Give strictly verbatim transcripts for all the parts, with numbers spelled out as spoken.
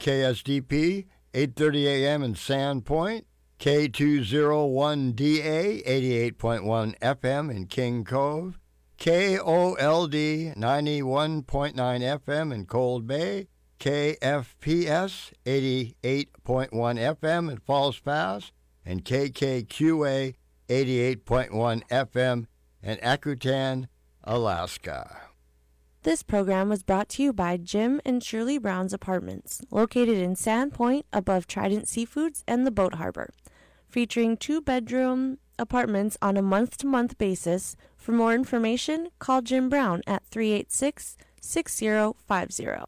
K S D P, eight thirty a.m. in Sandpoint, K two oh one D A, eighty-eight point one F M in King Cove, K O L D, ninety-one point nine F M in Cold Bay, K F P S, eighty-eight point one F M in Falls Pass, and K K Q A, eighty-eight point one F M in Akutan, Alaska. This program was brought to you by Jim and Shirley Brown's Apartments, located in Sandpoint above Trident Seafoods and the Boat Harbor, featuring two-bedroom apartments on a month-to-month basis. For more information, call Jim Brown at three eight six, six zero five zero.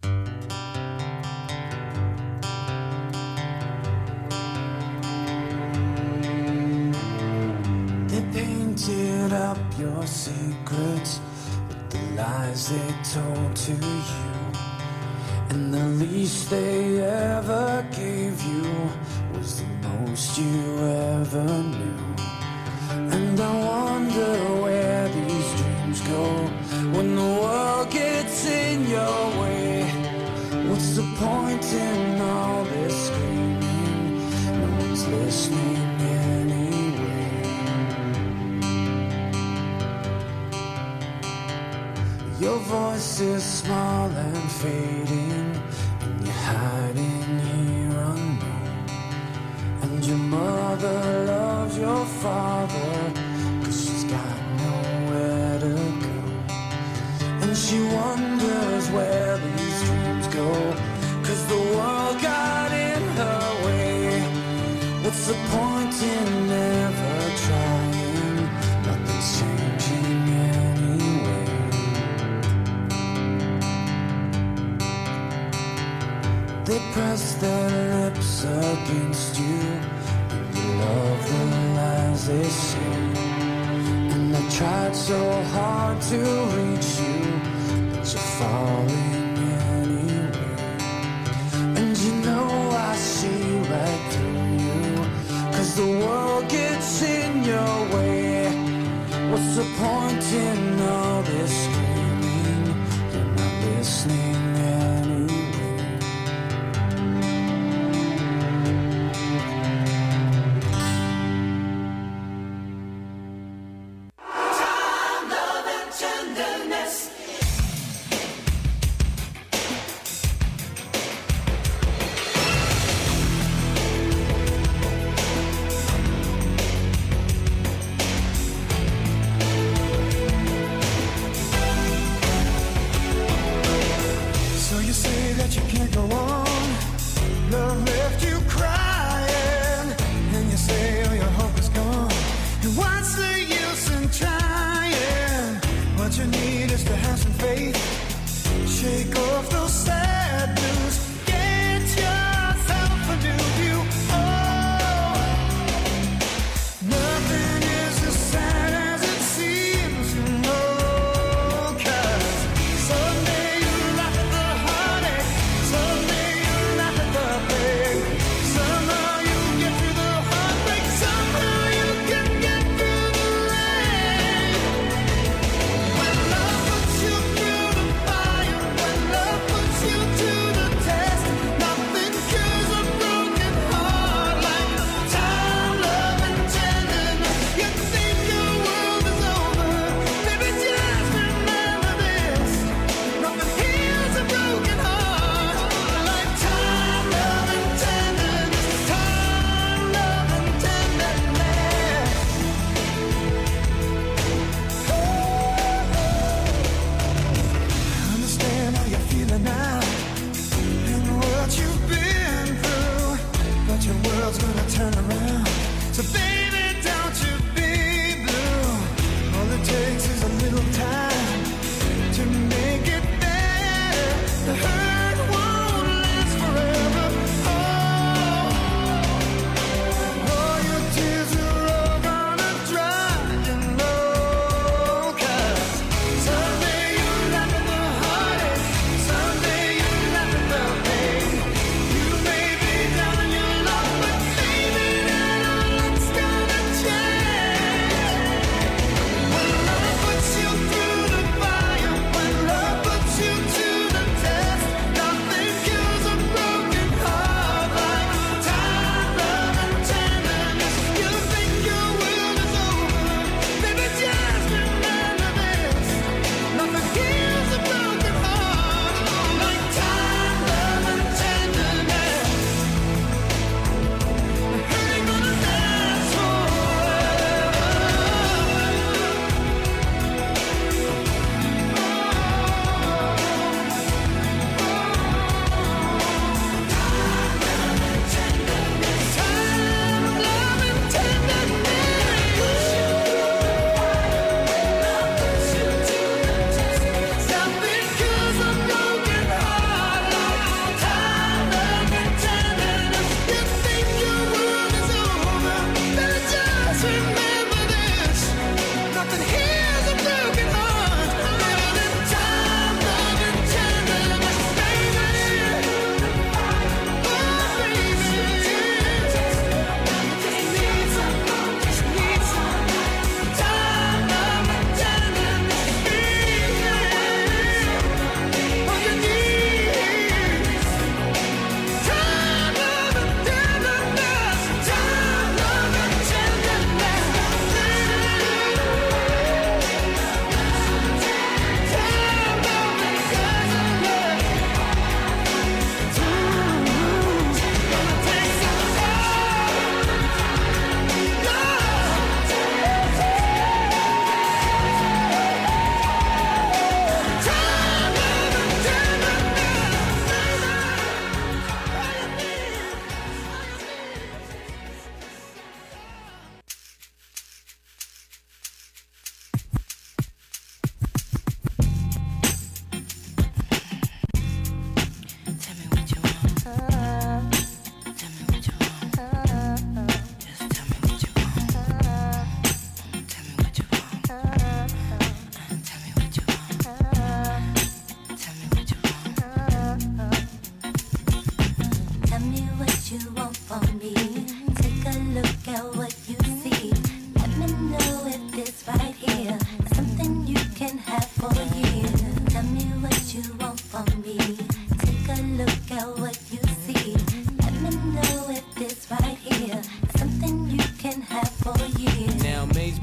They painted up your secrets, the lies they told to you, and the least they ever gave you was the most you ever knew. And I wonder where these dreams go when the world gets in your way. What's the point in all this screaming? No one's listening anyway. Your voice is small and fading, and you're hiding here unknown. And your mother loves your father, 'cause she's got nowhere to go. And she wonders where these dreams go, 'cause the world got in her way. What's the point in never trying? Nothing's changing anyway. They press their lips against you, and you love the lies they say. And I tried so hard to reach you, but you're falling anyway. And you know I see right through you, 'cause the world gets in your way. What's the point in all this screaming? You're not listening anyway. Someday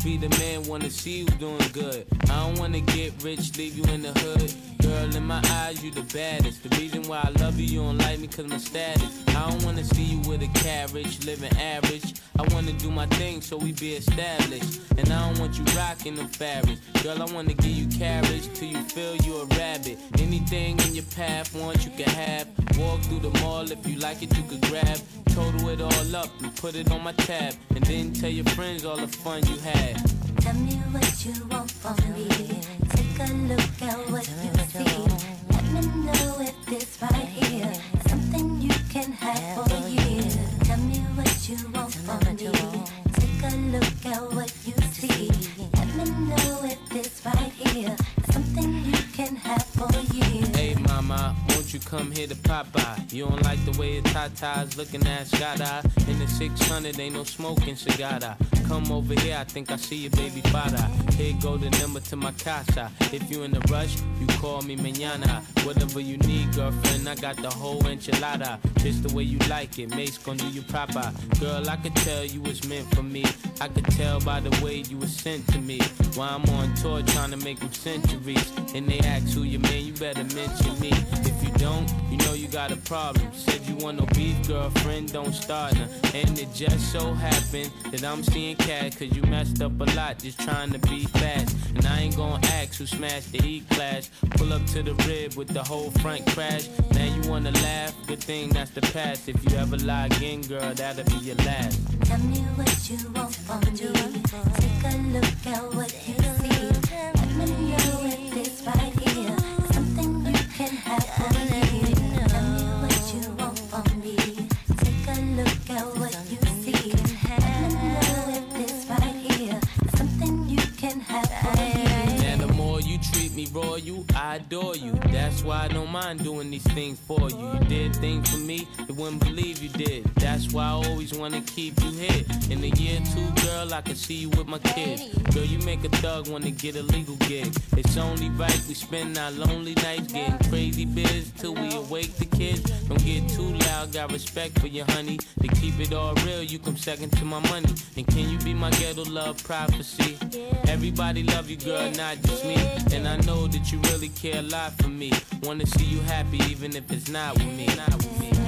be the man, wanna see you doing good. I don't wanna get rich, leave you in the hood. Girl, in my eyes, you the baddest. The reason why I love you, you don't like me cause my status. I don't wanna see you with a carriage, living average. I wanna do my thing so we be established. And I don't want you rocking the fabric. Girl, I wanna give you carriage till you feel you a rabbit. Anything in your path, want you can have. Walk through the mall, if you like it, you could grab. Total it all up and put it on my tab. And then tell your friends all the fun you had. Tell me what you want from me. Take a look at what you see. Let me know if this right here is something you can have for years. Tell me what you want from me. Take a look at what you see. Let me know if this right here is something you can have for years. Hey mama, won't you come here to Popeye? You don't like the way the Tata's looking at Shada. In the six hundred, ain't no smoking cigar. Come over here, I think I see your baby father. Here go the number to my casa. If you in a rush, you call me mañana. Whatever you need, girlfriend, I got the whole enchilada. Just the way you like it, mate's gonna do you proper. Girl, I could tell you was meant for me. I could tell by the way you was sent to me. While I'm on tour trying to make them centuries. And they ask who you man, you better mention me. If you don't, you know you got a problem. Said you want no beef, girlfriend, don't start now. And it just so happened that I'm seeing cat, cause you messed up a lot just trying to be fast. And I ain't gonna ask who smashed the E-Class. Pull up to the rib with the whole front crash. Now you wanna laugh, good thing that's the past. If you ever lie again, girl, that'll be your last. Tell me what you want from me. Take a look at what you see. Let me know if this right here is something you can have for me. Tell me what you want from me. Take a look at what you see. Let me know if this right here is something you can have for me. Now the more you treat me royal, I adore you. That's why I don't mind doing these things for you. You did things for me, you wouldn't believe you did. That's why I always wanna keep you here. In a year or two, girl, I can see you with my kids. Girl, you make a thug wanna get a legal gig. It's only right we spend our lonely nights getting crazy biz till we awake the kids. Don't get too loud, got respect for you, honey. To keep it all real, you come second to my money. And can you be my ghetto love prophecy? Everybody love you, girl, not just me. And I know that you really care a lot for me. Wanna see you happy even if it's not with me. Not with me.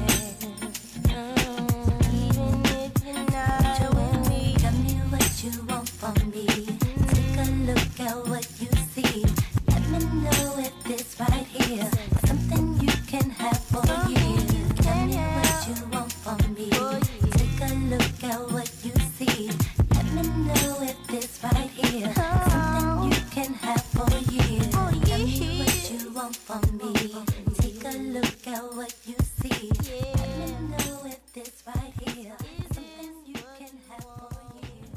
Tell me what you want from me. Take a look at what you see. Let me know if this right here is something you can have for years. Tell me what you want from me. Take a look at what you see. Let me know if this right here is something you can have for years. Tell me what you want from me. Take a look at what you see. Let me know if this right here is something you can have for years.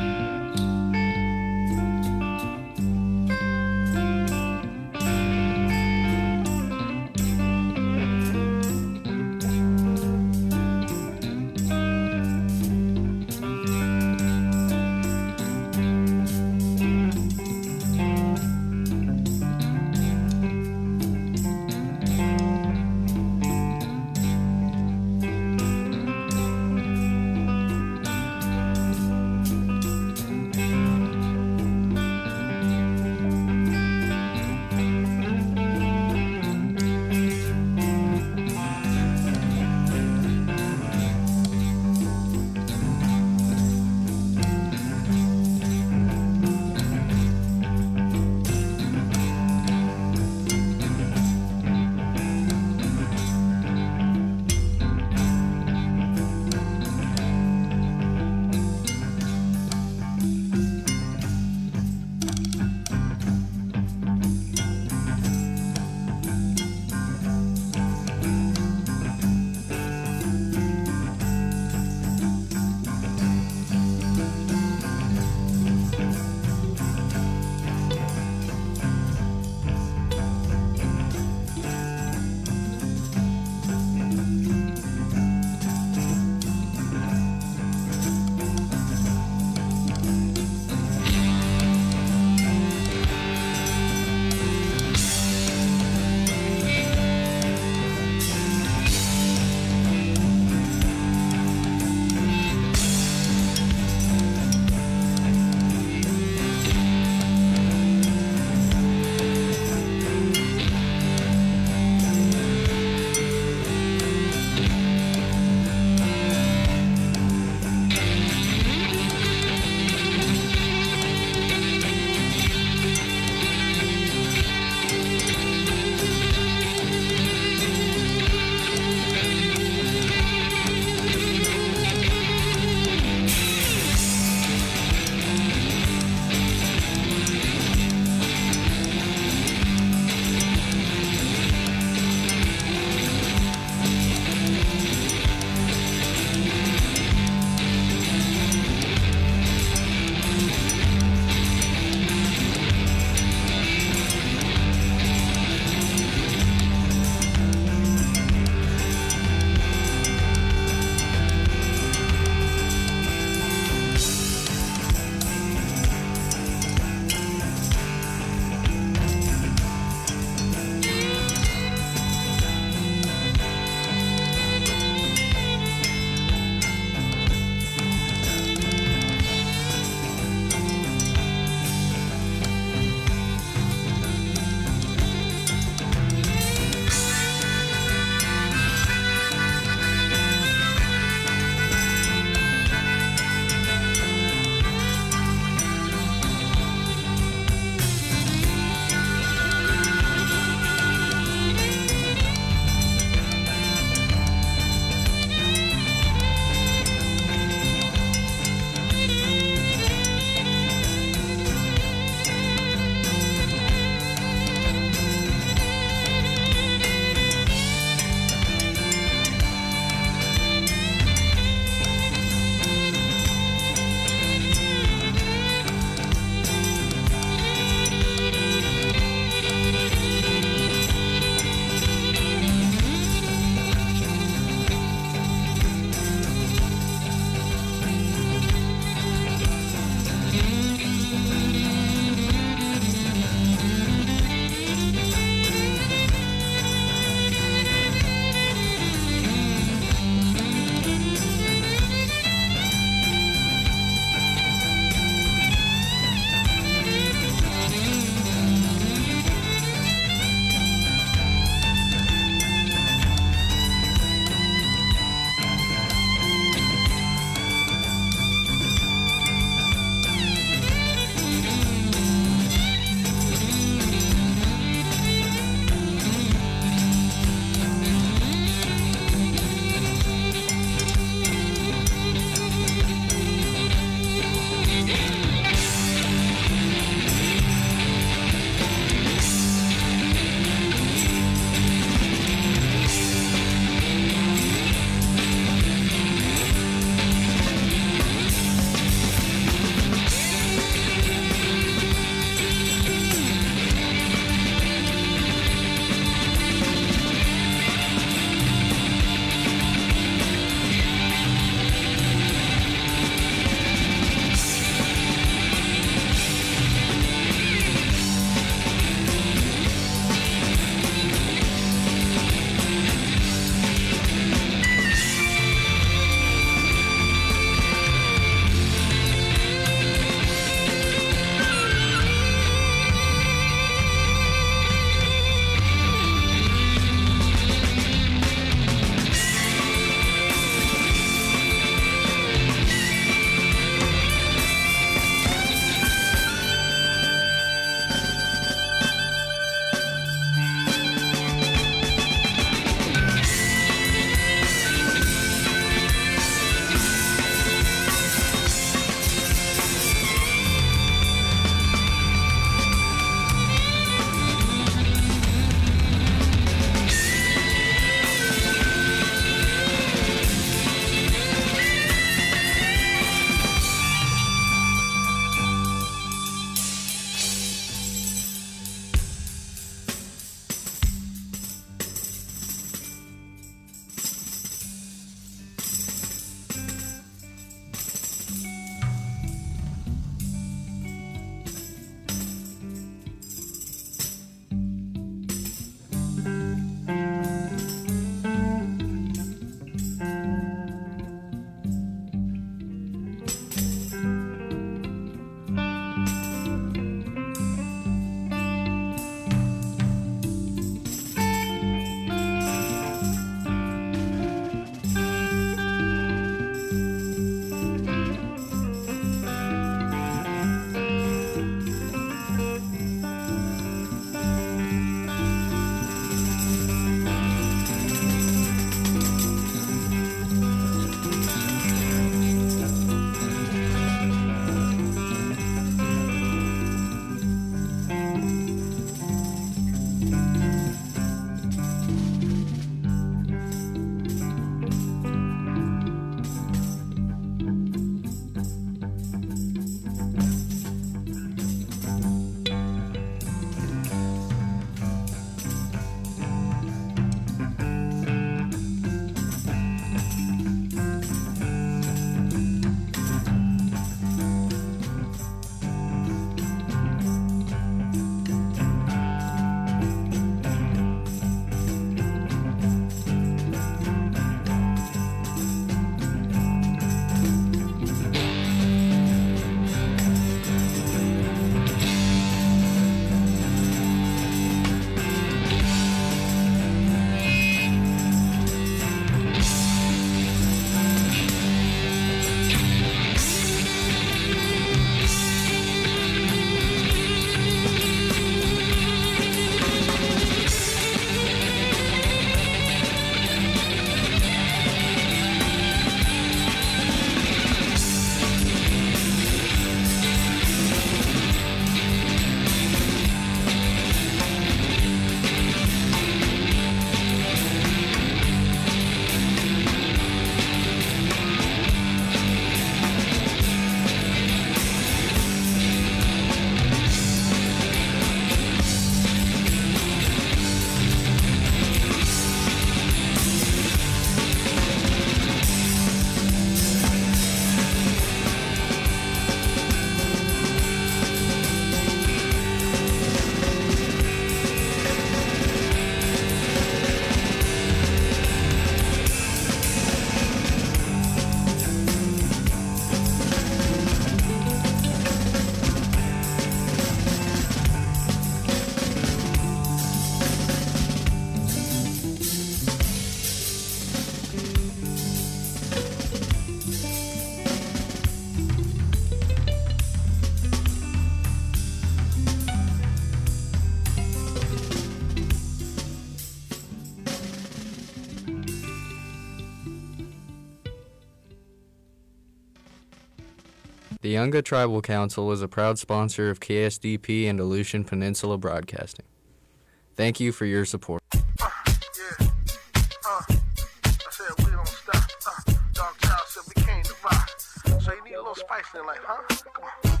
The Yunga Tribal Council is a proud sponsor of K S D P and Aleutian Peninsula Broadcasting. Thank you for your support. Uh, yeah. Uh, I said we don't stop. Uh, Dog Child said we came to rock. So you need a little spice in life, huh? Come on.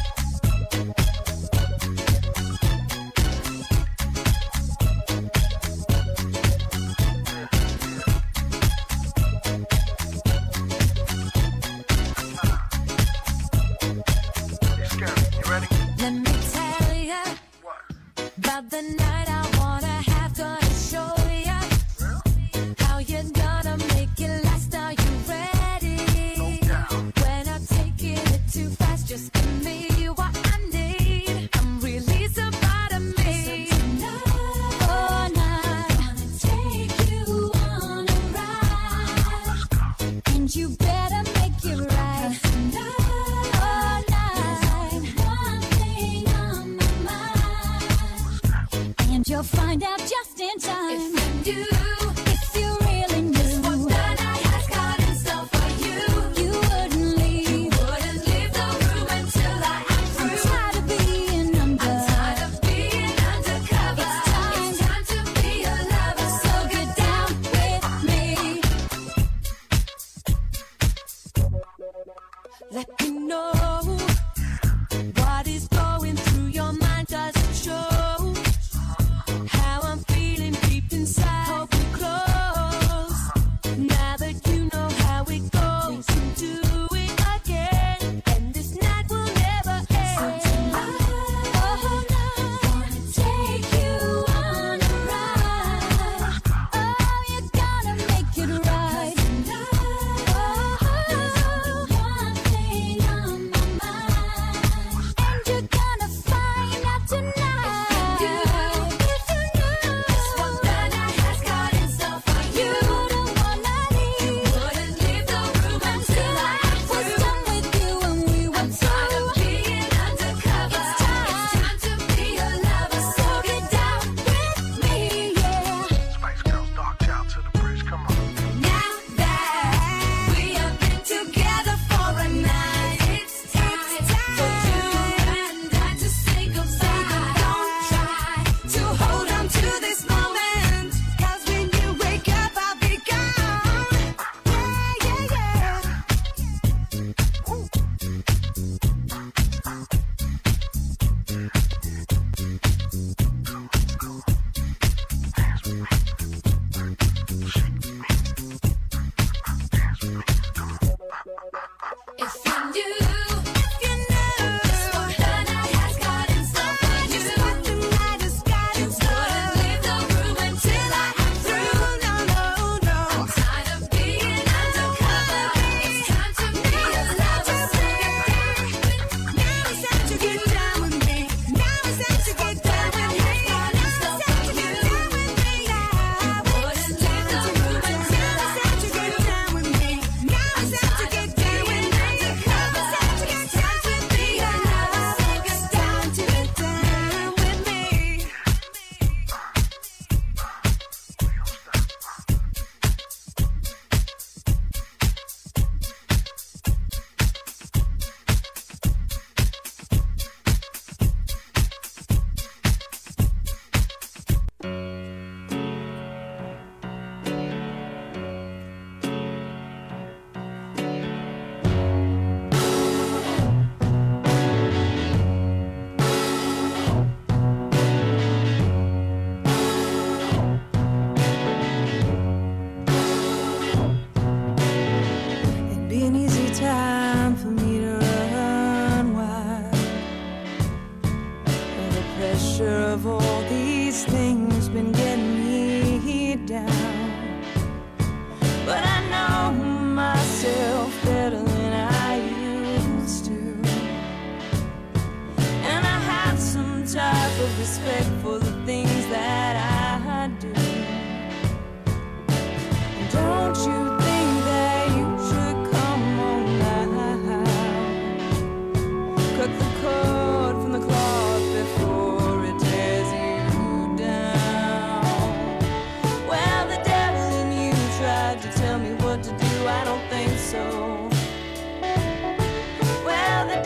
Let me tell ya about the night I wanna have, gonna show ya how you're gonna make it last. Are you ready? When I'm taking it too fast, just give me what I need. I'm releasing part of me. So tonight, all night, gonna take you on a ride, and you better make it right. Tonight, all night, one thing on my mind, and you'll find out just in time. If you do, if you really knew just what the night has got in store for you, you wouldn't leave, you wouldn't leave the room until I am through. I'm tired of being under, I'm tired of being undercover. It's time, it's time to be a lover. So get down with me. Let me know what is going through your mind. Does it show how I'm feeling deep inside? Hold me close. Now that you know how it goes, we can do it again, and this night will never end. So tonight, oh no, gonna take you on a ride. Oh, you're gonna make it right. Tonight, oh, there's only one thing on my mind, and you're gonna find out tonight. If you knew, if you knew just what the night has got in store for you, you wouldn't wanna leave, you wouldn't leave the room until I was done with you and we were through. I'm tired of being undercover. It's time, it's time to be a lover. So get down with me, yeah. Spice Girls, Dog Child to the bridge, come on. Now that we have been together for a night, it's time for you and I to say goodbye. Don't try to hold on to this moment, 'cause when you wake up, I'll be gone. Yeah, yeah, yeah. If you knew, if you knew just what the night has got in store for you, just what the night has got in store, you wouldn't leave the room until I am through. No, no, no. I'm tired of being undercover. It's time to be a lover. So now it's time to get down with me. Now it's time to get down with me. Now it's time to get down with me. I wouldn't leave the room until I am to get down with me. Now it's time to get down with me. Undercover. It's time to be a lover. So it's time to get down with me. It'd be an easy time for me to run wild. But the pressure of all these things been getting me down. But I know myself better than I used to, and I have some type of respect for the things that I do. Don't you think that you should come on now? Cut the cord from the cloth before it tears you down. Well, the devil in you tried to tell me what to do. I don't think so. Well, the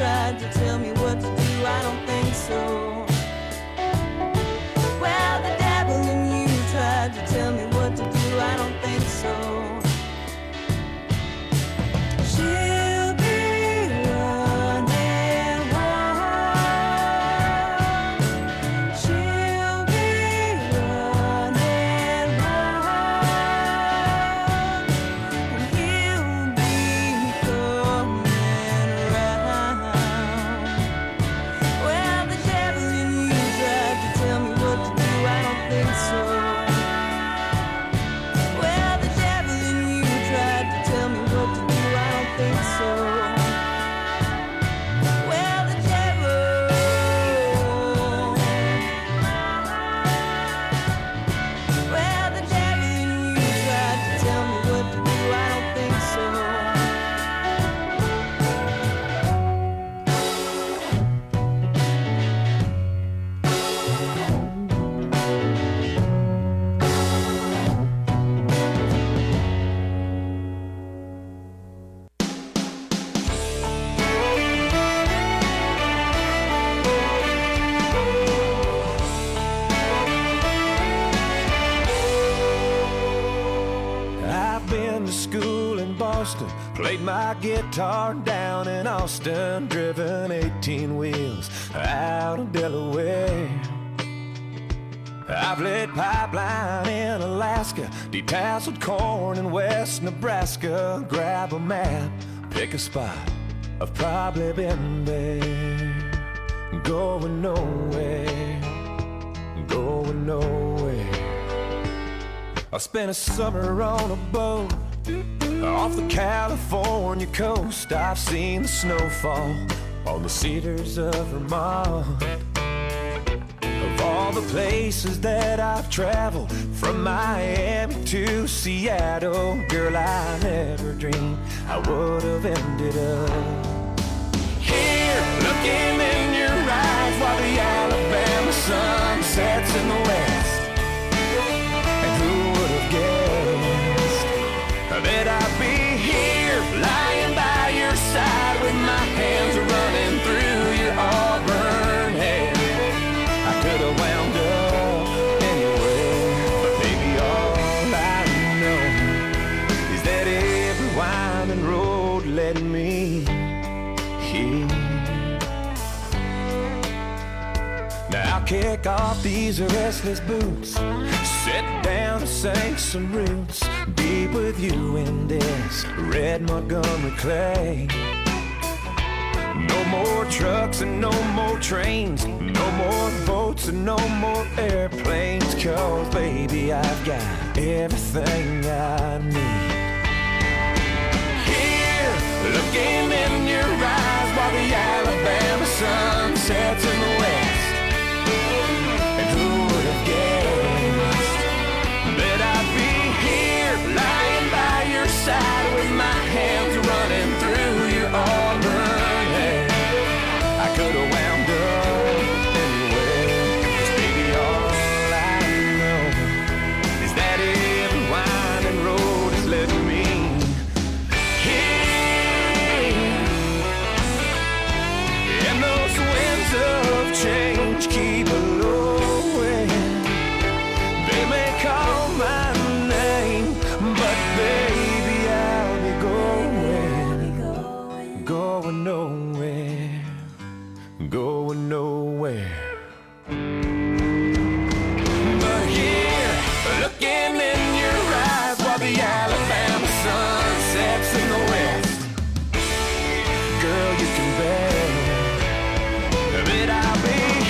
tried to tell me what to do, I don't think so. Well, the devil in you tried to tell me what to do, I don't think so. She'll be running wild. She'll be running wild. And he'll be coming round. Well, the devil in you tried to tell me what to do, I don't think so. Well, the devil in you tried to tell me what to do, I don't think so. Well, the devil. Well, the devil in you tried to tell me what to do, I don't think so. I've been to school in Boston, played my guitar down in Austin, driven eighteen wheels out of Delaware. I've laid pipeline in Alaska, detasseled corn in West Nebraska. Grab a map, pick a spot, I've probably been there. Going nowhere, going nowhere. I spent a summer on a boat off the California coast. I've seen the snowfall on the cedars of Vermont. Of all the places that I've traveled, from Miami to Seattle, girl, I never dreamed I would have ended up here, looking in your eyes while the Alabama sun sets in the west. And who would have guessed that I'd be here, lying by your side with my hands running through your auburn hair. I could have wound up anywhere, but baby, all I know is that every winding road led me here. Now I'll kick off these restless boots, sit down and sink some roots deep with you in this red Montgomery clay. No more trucks and no more trains, no more boats and no more airplanes, 'cause baby, I've got everything I need here, looking in your eyes while the Alabama sun sets in the west. And who would have guessed that I'd be here, lying by your side with my hands running through your auburn hair. I could have wound up anywhere, 'cause baby, all I know is that every winding road has led me here. And those winds of change keep blowing. They may call my name, but baby, I'll be going, going nowhere, going nowhere. But here, looking in your eyes while the Alabama sun sets in the west, girl, you can bet that I'll be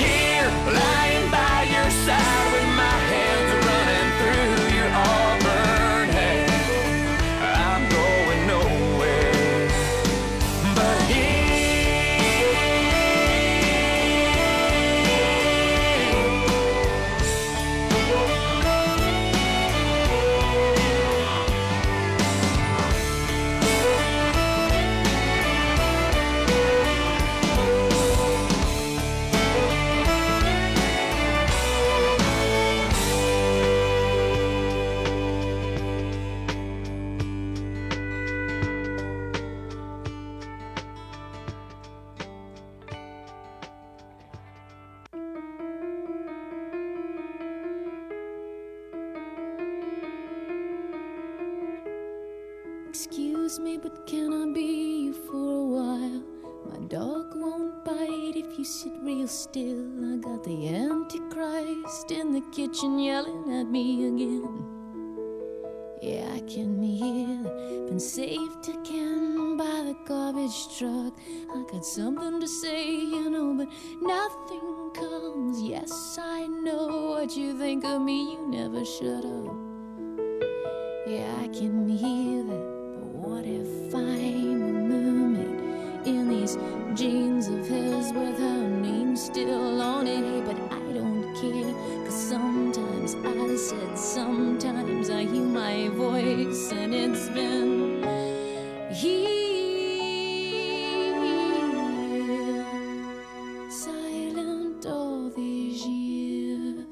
but can I be you for a while? My dog won't bite if you sit real still. I got the Antichrist in the kitchen yelling at me again. Yeah, I can hear it. Been saved again by the garbage truck. I got something to say, you know, but nothing comes. Yes, I know what you think of me. You never shut up. Yeah, I can hear that. But what if I'm a mermaid in these jeans of his with her name still on it? Hey, but I don't care, 'cause sometimes I said, sometimes I hear my voice, and it's been here, silent all these years.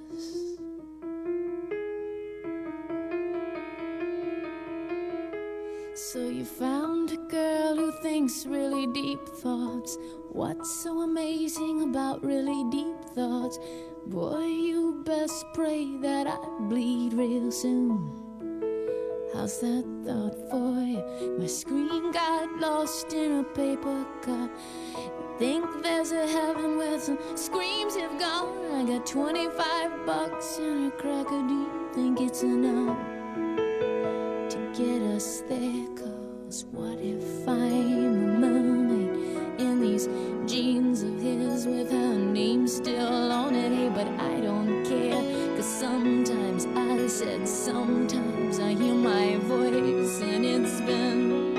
So you found a girl who thinks really deep thoughts. What's so amazing about really deep thoughts? Boy, you best pray that I bleed real soon. How's that thought for you? My screen got lost in a paper cup. Think there's a heaven where some screams have gone. I got twenty-five bucks in a cracker. Do you think it's enough to get us there? 'Cause what if I'm a mermaid in these jeans of his with her name still on it? Hey, but I don't care, 'cause sometimes I said, sometimes I hear my voice, and it's been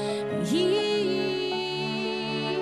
here,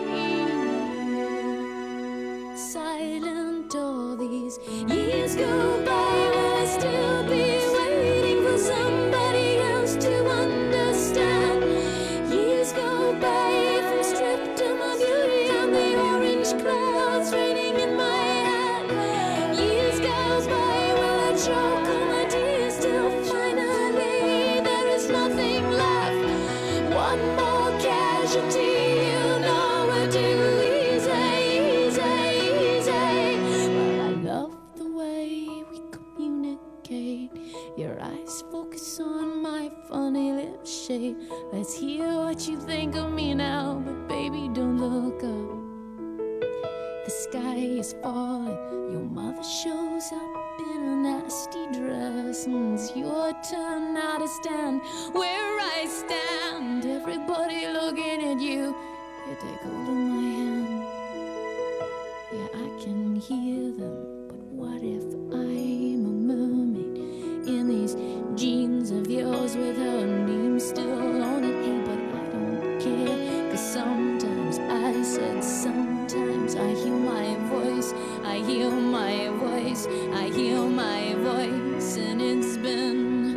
silent all these years go by. Will I still be waiting for somebody else to understand? Years go by if I'm stripped of my beauty and the orange clouds raining in my hand. Years go by, will I choke on my tears till finally there is nothing left? One more casualty, you know we're too easy, easy, easy. Well, I love the way we communicate. Your eyes focus on my funny lip shape. Let's hear what you think of me now, but baby, don't look up. The sky is falling, your mother shows up in a nasty dress, and it's your turn now to stand where I stand. Everybody looking at you, you take hold of my hand. Yeah, I can hear them, but what if I'm a mermaid in these jeans of yours with her name still on it? Hey, but I don't care, 'cause sometimes I said, sometimes I hear my voice, I hear my voice, I hear my voice, and it's been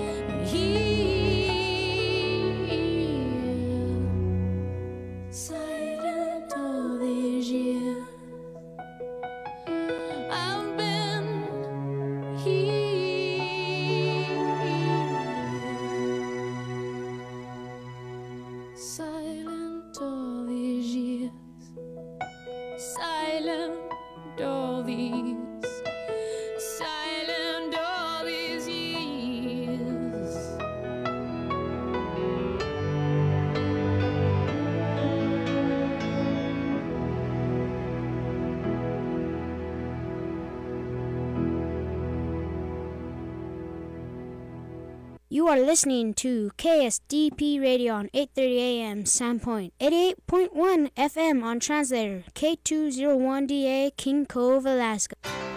here, silent all these years. I've been here, silent all these years, silent all these, silent all these years. You are listening to K S D P Radio on eight thirty A M Sandpoint, eighty-eight point one F M on translator, K two oh one D A, King Cove, Alaska.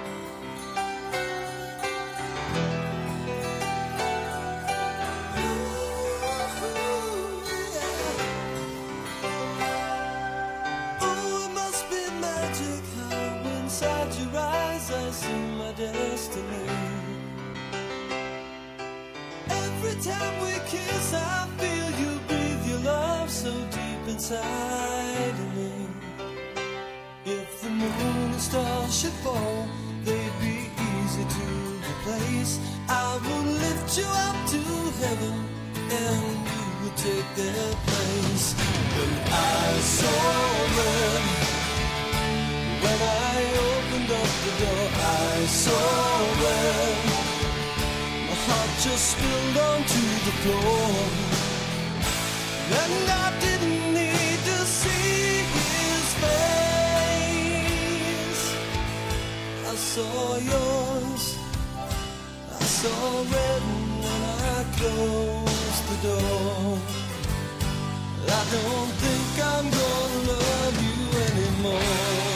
Oh, it must be magic how inside your eyes I see my destiny. Every time we kiss, I feel you breathe your love so deep inside of me. If the moon and stars should fall, they'd be easy to replace. I will lift you up to heaven, and you would take their place. When I saw them, when I opened up the door, I saw them. My heart just spilled onto the floor. And I didn't need to see his face. I saw yours, I saw red when I closed the door. I don't think I'm gonna love you anymore.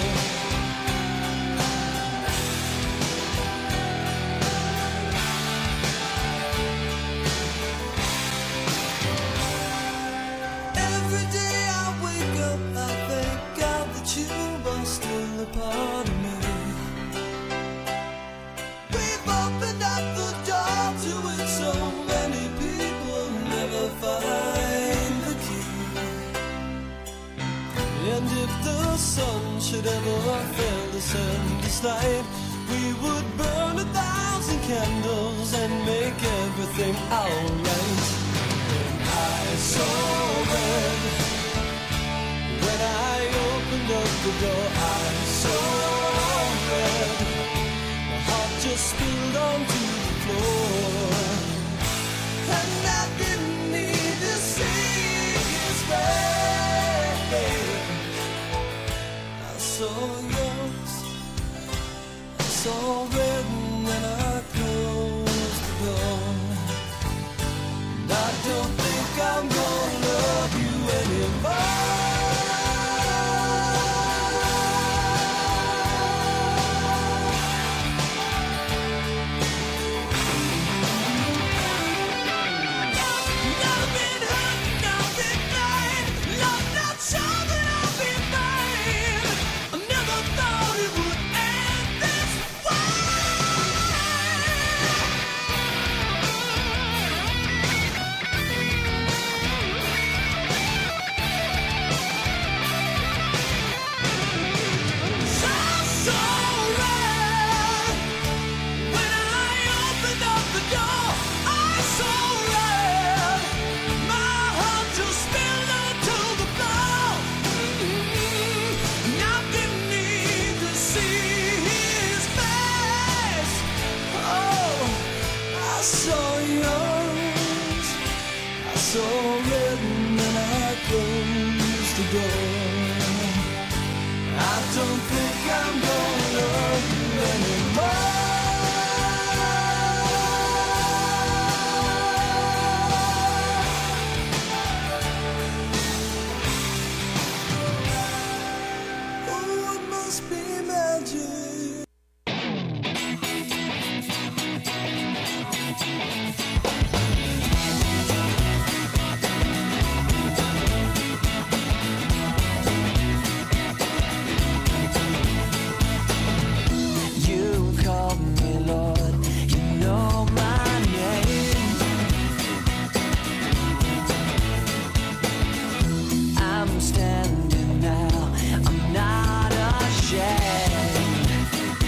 Every day I wake up, I thank God that you are still a part of me. We've opened up the door to it, so many people never find the key. And if the sun should ever fail to send us light, we would burn a thousand candles and make everything alright. And I saw red when I opened up the door. I saw red, my heart just spilled onto the floor. And I didn't need to see his face. I saw yours, I saw red when I closed the door. And I don't think I'm gonna love you anymore. Never been hurt, never been blind. Love not sure that I'll be mine. I never thought it would end this way. So, so red. When I opened up the door, I saw red. My heart just spilled onto the floor. And I didn't need to see his face. Oh, I saw yours. I saw red when I closed the door. I don't think I'm gonna love you anymore. Oh, it must be magic. You called me Lord, you know my name. I'm standing now, I'm not ashamed.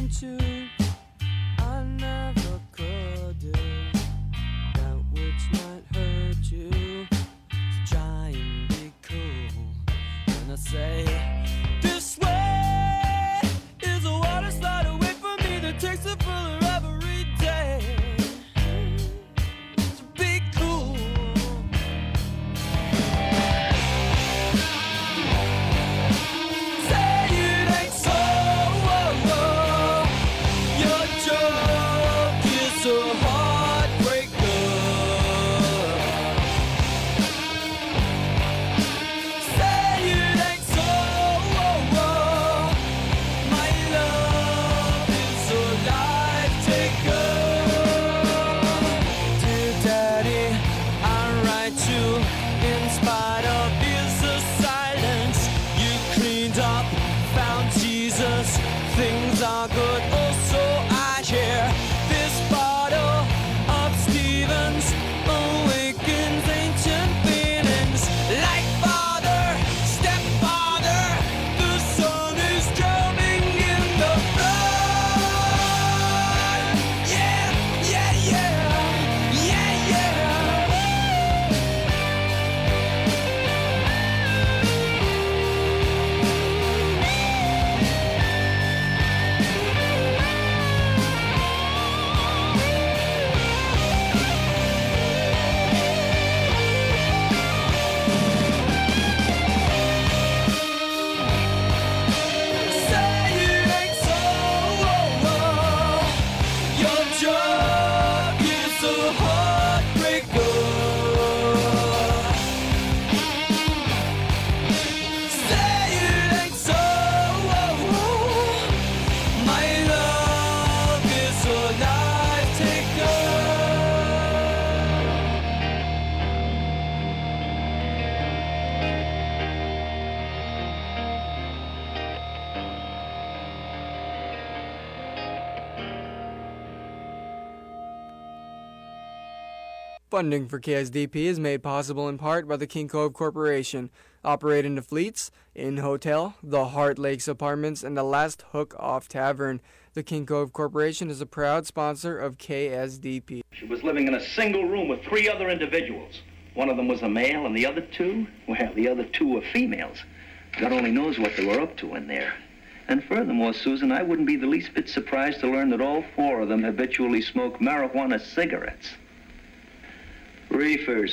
want you, I never could do that which might hurt you. So try and be cool. And I say, this way is a water slide away from me that takes a fuller every day. So be cool. Say it ain't so. Your joke is a heartbreaker. Say it ain't so. My love is a life taker. Dear Daddy, I write you in spite of his silence. You cleaned up, found Jesus. Things are good. Also, I hear this bottle of Stevens awakens ancient feelings. Like father, stepfather, the sun is coming in the blood. Yeah, yeah, yeah, yeah, yeah. Say it ain't so. Your joke is a heartbreaker. Say it ain't so. My love is a life taker. Funding for K S D P is made possible in part by the King Cove Corporation, operating the Fleets, Inn Hotel, the Heart Lakes Apartments, and the Last Hook Off Tavern. The King Cove Corporation is a proud sponsor of K S D P. She was living in a single room with three other individuals. One of them was a male, and the other two, well, the other two were females. God only knows what they were up to in there. And furthermore, Susan, I wouldn't be the least bit surprised to learn that all four of them habitually smoke marijuana cigarettes. Reefers.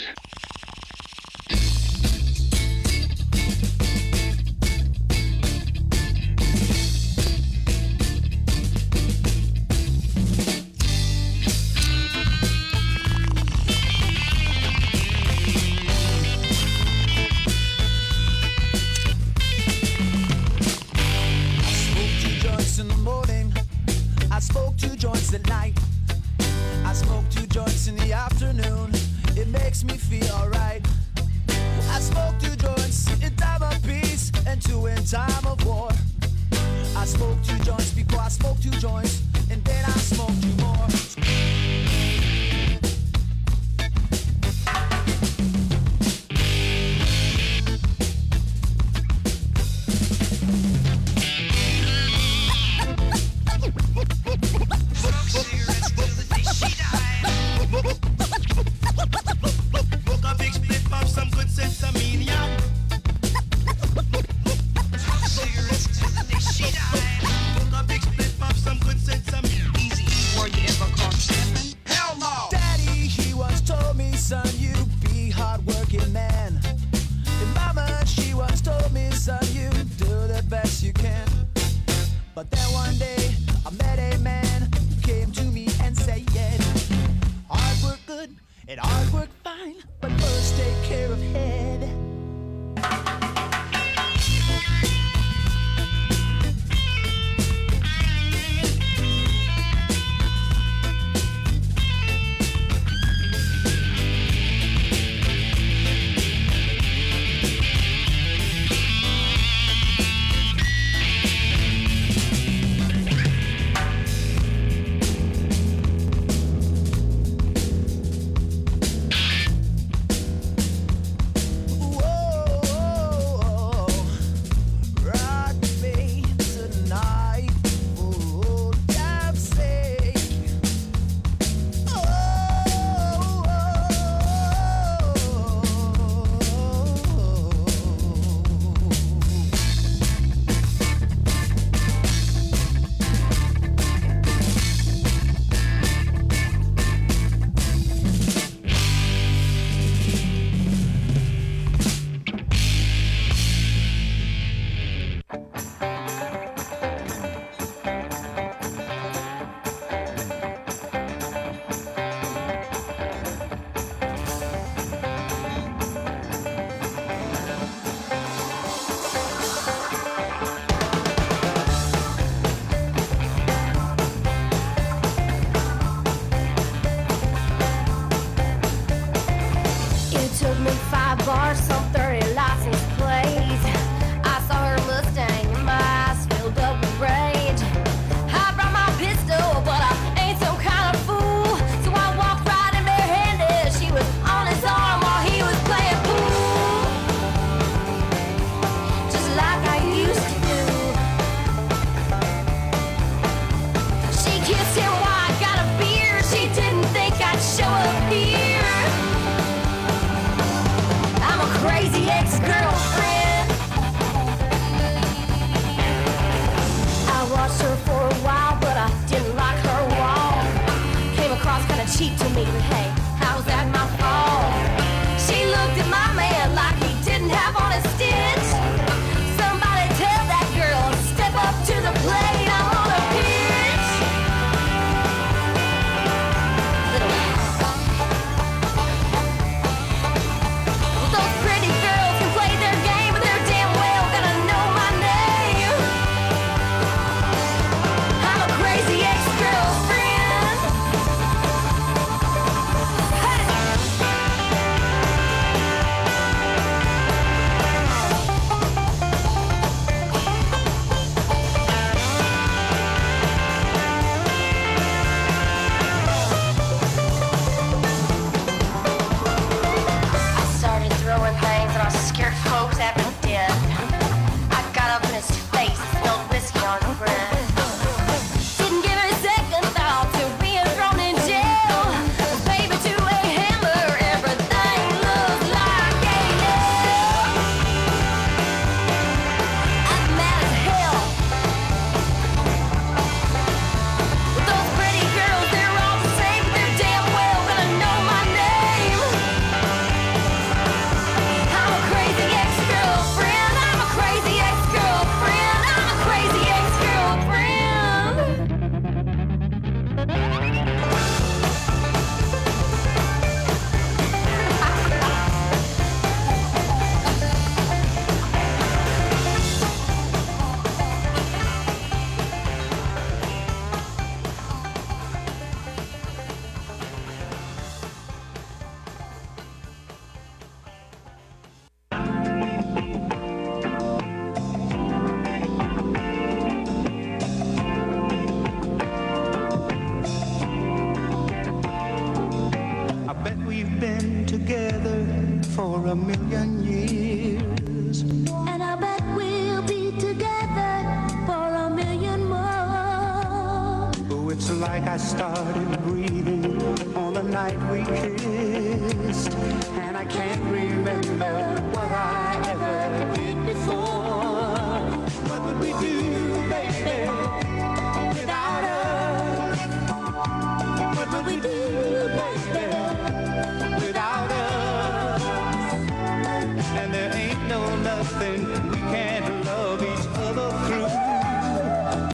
Smoke two joints in the morning. I smoke two joints at night. I smoke two joints in the afternoon. It makes me feel alright. I smoke two joints in time of peace and two in time of war. I smoke two joints before I smoke two joints, and then I smoke two more. Smoke a big split of some good sense of meaning. Cigarettes till the day she died. Smoke a big split of some good sense of meaning. Easy, were you ever caught slipping? Hell no! Daddy, he once told me, son, you be hard-working man. And Mama, she once told me, son, you do the best you can. But then one day, I met a man who came to me and said, yeah, hard work good and hard work fine, but first take care of head. me, but hey, how's that my fault? She looked at my man like he didn't have on a stitch. Somebody tell that girl to step up to the plate. I'm on a pitch. Well, those pretty girls can play their game, but they're damn well gonna know my name. I'm a crazy ex-girlfriend. I started throwing things and I scared folks half to death. I got up in his face, spilled whiskey on the ground. Didn't give it a second thought to being thrown in jail. Baby, to a hammer, everything looks like a hell. I'm mad as hell. With those pretty girls, they're all the same, but they're damn well gonna know my name. I'm a crazy ex-girlfriend. I'm a crazy ex-girlfriend. I'm a crazy ex-girlfriend. I bet we've been together for a million years. And I bet we'll be together for a million more. Oh, it's like I started breathing on the night we kissed, and I can't